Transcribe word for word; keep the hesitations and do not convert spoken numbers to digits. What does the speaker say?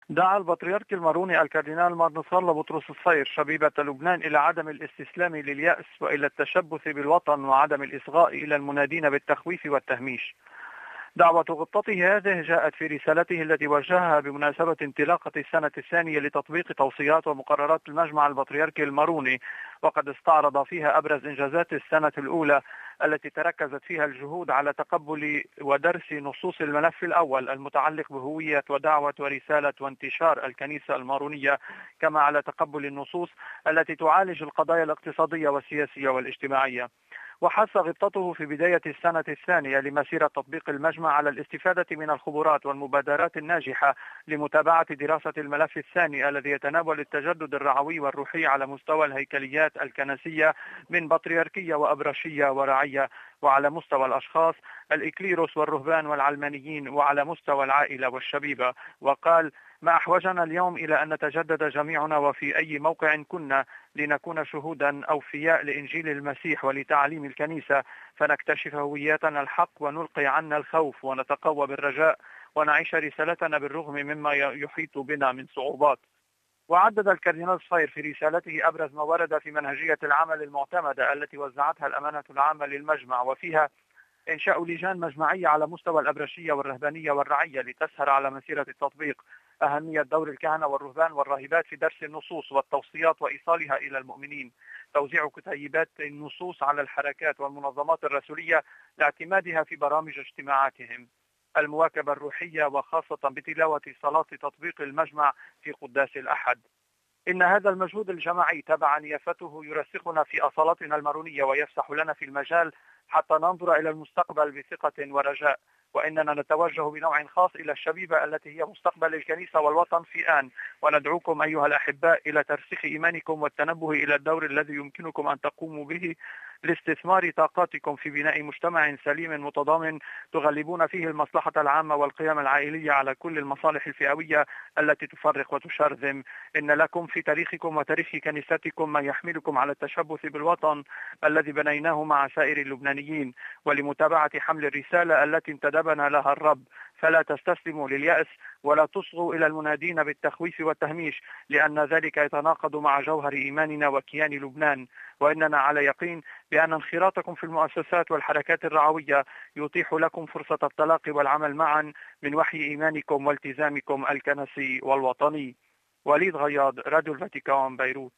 دعا البطريرك الماروني الكاردينال مارنصالة بطرس الصير شبيبة لبنان إلى عدم الاستسلام لليأس وإلى التشبث بالوطن وعدم الإصغاء إلى المنادين بالتخويف والتهميش. دعوة غطته هذه جاءت في رسالته التي وجهها بمناسبة انطلاقة السنة الثانية لتطبيق توصيات ومقررات المجمع البطريركي الماروني، وقد استعرض فيها أبرز إنجازات السنة الأولى التي تركزت فيها الجهود على تقبل ودرس نصوص الملف الأول المتعلق بهوية ودعوة ورسالة وانتشار الكنيسة المارونية، كما على تقبل النصوص التي تعالج القضايا الاقتصادية والسياسية والاجتماعية. وحث غبطته في بداية السنة الثانية لمسيرة تطبيق المجمع على الاستفادة من الخبرات والمبادرات الناجحة لمتابعة دراسة الملف الثاني الذي يتناول التجدد الرعوي والروحي على مستوى الهيكليات الكنسية من بطريركية وأبرشية ورعية، وعلى مستوى الأشخاص الإكليروس والرهبان والعلمانيين، وعلى مستوى العائلة والشبيبة. وقال: ما أحوجنا اليوم إلى أن نتجدد جميعنا وفي أي موقع كنا لنكون شهودا أوفياء لإنجيل المسيح ولتعليم الكنيسة، فنكتشف هوياتنا الحق ونلقي عنا الخوف ونتقوى بالرجاء ونعيش رسالتنا بالرغم مما يحيط بنا من صعوبات. وعدد الكاردينال صاير في رسالته أبرز ما ورد في منهجية العمل المعتمدة التي وزعتها الأمانة العامة للمجمع، وفيها إنشاء لجان مجمعية على مستوى الأبرشية والرهبانية والرعية لتسهر على مسيرة التطبيق، أهمية دور الكهنة والرهبان والراهبات في درس النصوص والتوصيات وإيصالها إلى المؤمنين، توزيع كتيبات النصوص على الحركات والمنظمات الرسولية لاعتمادها في برامج اجتماعاتهم، المواكبة الروحية وخاصة بتلاوة صلاة تطبيق المجمع في قداس الأحد. إن هذا المجهود الجماعي تبع نيافته يرسخنا في أصالتنا المارونية ويفسح لنا في المجال حتى ننظر إلى المستقبل بثقة ورجاء، وإننا نتوجه بنوع خاص إلى الشبيبة التي هي مستقبل الكنيسة والوطن في آن، وندعوكم أيها الأحباء إلى ترسيخ إيمانكم والتنبه إلى الدور الذي يمكنكم أن تقوموا به لاستثمار طاقاتكم في بناء مجتمع سليم متضامن تغلبون فيه المصلحة العامة والقيم العائلية على كل المصالح الفئوية التي تفرق وتشرذم. إن لكم في تاريخكم وتاريخ كنيستكم ما يحملكم على التشبث بالوطن الذي بنيناه مع سائر اللبنانيين، ولمتابعة حمل الرسالة التي انتدبنا لها الرب. فلا تستسلموا لليأس ولا تصغوا إلى المنادين بالتخويف والتهميش، لأن ذلك يتناقض مع جوهر إيماننا وكيان لبنان. وإننا على يقين بأن انخراطكم في المؤسسات والحركات الرعوية يتيح لكم فرصة التلاقي والعمل معا من وحي إيمانكم والتزامكم الكنسي والوطني. وليد غياض، راديو الفاتيكان، بيروت.